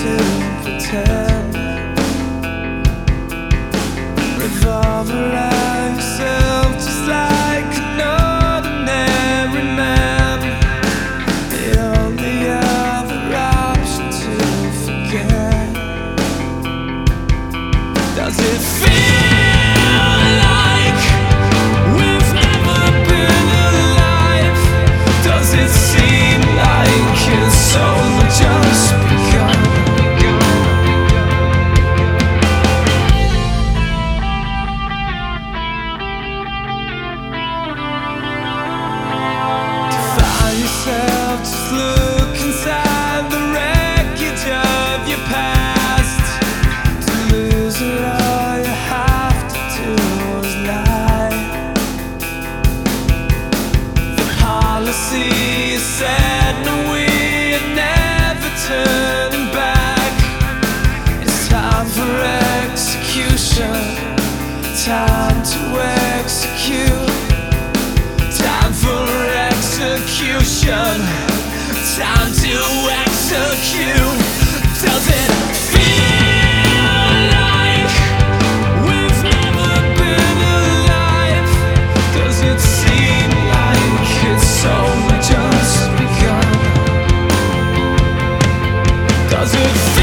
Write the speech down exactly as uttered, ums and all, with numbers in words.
to pretend. Revolve around yourself just like an ordinary man. The only other option to forget. Does it feel like we've never been alive? Does it seem like it's only just begun? Yourself, just look inside the wreckage of your past. To lose it all you have to do is lie. The policy is set and we're never turning back. It's time for execution, time to execute. Time for execution, time to execute. Does it feel like we've never been alive? Does it seem like it's only just begun? Does it feel